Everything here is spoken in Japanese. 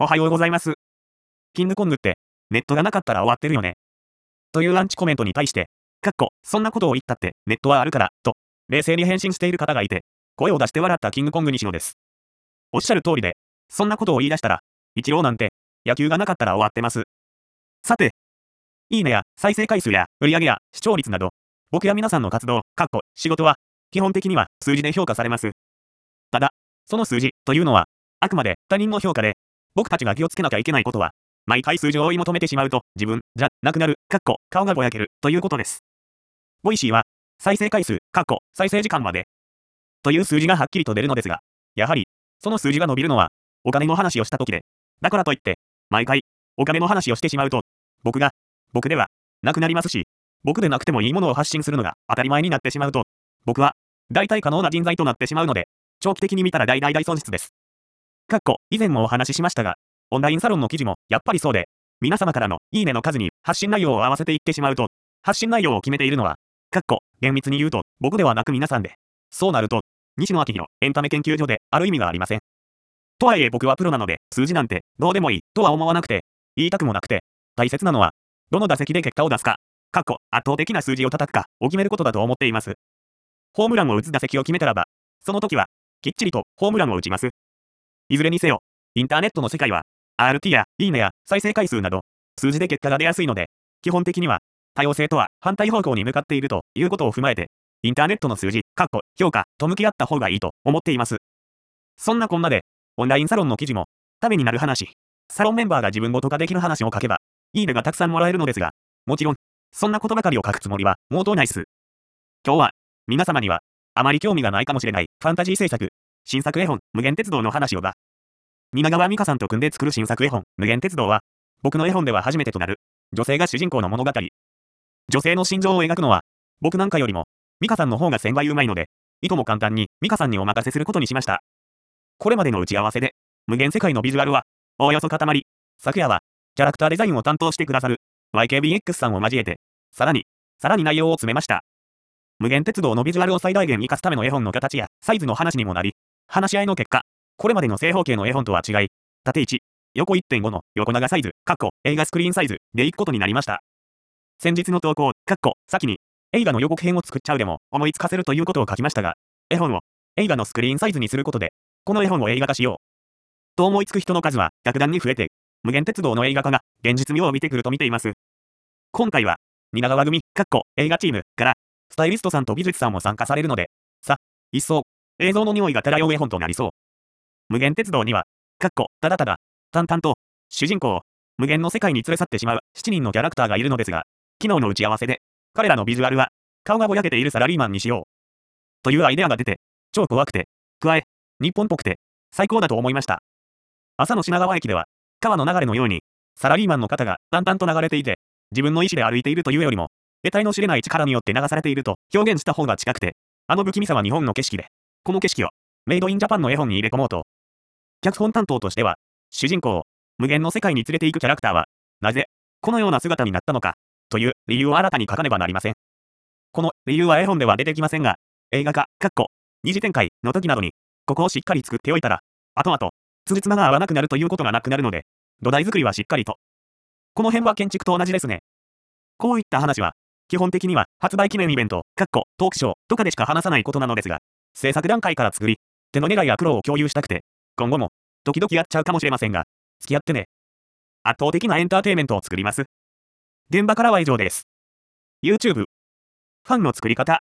おはようございます。キングコングってネットがなかったら終わってるよね。というアンチコメントに対して、そんなことを言ったってネットはあるから、と冷静に返信している方がいて、声を出して笑ったキングコング西野です。おっしゃる通りで、そんなことを言い出したら、イチローなんて野球がなかったら終わってます。さて、いいねや再生回数や売上や視聴率など、僕や皆さんの活動、仕事は、基本的には数字で評価されます。ただ、その数字というのは、あくまで他人の評価で、僕たちが気をつけなきゃいけないことは、毎回数字を追い求めてしまうと自分じゃなくなる、顔がぼやけるということです。ボイシーは、再生回数、再生時間まで、という数字がはっきりと出るのですが、やはり、その数字が伸びるのは、お金の話をした時で、だからといって、毎回、お金の話をしてしまうと、僕では、なくなりますし、僕でなくてもいいものを発信するのが当たり前になってしまうと、僕は、代替可能な人材となってしまうので、長期的に見たら大損失です。以前もお話ししましたが、オンラインサロンの記事もやっぱりそうで、皆様からのいいねの数に発信内容を合わせていってしまうと、発信内容を決めているのは、厳密に言うと僕ではなく皆さんで、そうなると、西野昭弘エンタメ研究所である意味がありません。とはいえ僕はプロなので、数字なんてどうでもいいとは思わなくて、言いたくもなくて、大切なのは、どの打席で結果を出すか、圧倒的な数字を叩くかを決めることだと思っています。ホームランを打つ打席を決めたらば、その時は、きっちりとホームランを打ちます。いずれにせよ、インターネットの世界は、RT やいいねや再生回数など、数字で結果が出やすいので、基本的には、多様性とは反対方向に向かっているということを踏まえて、インターネットの数字、評価と向き合った方がいいと思っています。そんなこんなで、オンラインサロンの記事も、ためになる話、サロンメンバーが自分ごと化できる話を書けば、いいねがたくさんもらえるのですが、もちろん、そんなことばかりを書くつもりは、毛頭ないっす。今日は、皆様には、あまり興味がないかもしれない、ファンタジー制作、新作絵本、無限鉄道の話をば。蜷川美香さんと組んで作る新作絵本、無限鉄道は、僕の絵本では初めてとなる、女性が主人公の物語。女性の心情を描くのは、僕なんかよりも、美香さんの方が1000倍うまいので、いとも簡単に美香さんにお任せすることにしました。これまでの打ち合わせで、無限世界のビジュアルは、おおよそ塊。昨夜は、キャラクターデザインを担当してくださる、YKBX さんを交えて、さらに内容を詰めました。無限鉄道のビジュアルを最大限活かすための絵本の形やサイズの話にもなり、話し合いの結果、これまでの正方形の絵本とは違い、縦1、横 1.5 の横長サイズ、映画スクリーンサイズでいくことになりました。先日の投稿、先に映画の予告編を作っちゃうでも思いつかせるということを書きましたが、絵本を映画のスクリーンサイズにすることで、この絵本を映画化しよう。と思いつく人の数は格段に増えて、無限鉄道の映画化が現実味を帯びてくると見ています。今回は、蜷川組、映画チームから、スタイリストさんと美術さんも参加されるので、一層、映像の匂いが漂う絵本となりそう。無限鉄道には、ただただ、淡々と、主人公を、無限の世界に連れ去ってしまう7人のキャラクターがいるのですが、昨日の打ち合わせで、彼らのビジュアルは、顔がぼやけているサラリーマンにしよう。というアイデアが出て、超怖くて、加え、日本っぽくて、最高だと思いました。朝の品川駅では、川の流れのように、サラリーマンの方が淡々と流れていて、自分の意思で歩いているというよりも、得体の知れない力によって流されていると表現した方が近くて、あの不気味さは日本の景色で、この景色を、メイドインジャパンの絵本に入れ込もうと。脚本担当としては、主人公を、無限の世界に連れて行くキャラクターは、なぜ、このような姿になったのか、という理由を新たに書かねばなりません。この理由は絵本では出てきませんが、映画化、二次展開の時などに、ここをしっかり作っておいたら、後々、辻褄が合わなくなるということがなくなるので、土台作りはしっかりと。この辺は建築と同じですね。こういった話は、基本的には発売記念イベント、トークショーとかでしか話さないことなのですが、制作段階から作り、手の狙いや苦労を共有したくて、今後も、時々やっちゃうかもしれませんが、付き合ってね。圧倒的なエンターテイメントを作ります。現場からは以上です。YouTube。ファンの作り方。